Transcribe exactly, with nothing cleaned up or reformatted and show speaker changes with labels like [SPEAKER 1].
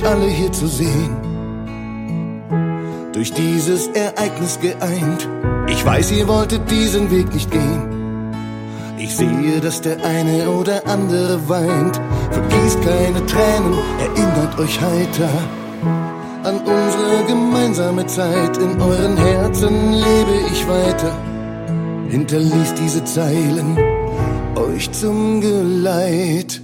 [SPEAKER 1] alle hier zu sehen. Durch dieses Ereignis geeint. Ich weiß, ihr wolltet diesen Weg nicht gehen. Ich sehe, dass der eine oder andere weint. Vergießt keine Tränen, erinnert euch heiter an unsere gemeinsame Zeit. In euren Herzen lebe ich weiter. Hinterließ diese Zeilen euch zum Geleit.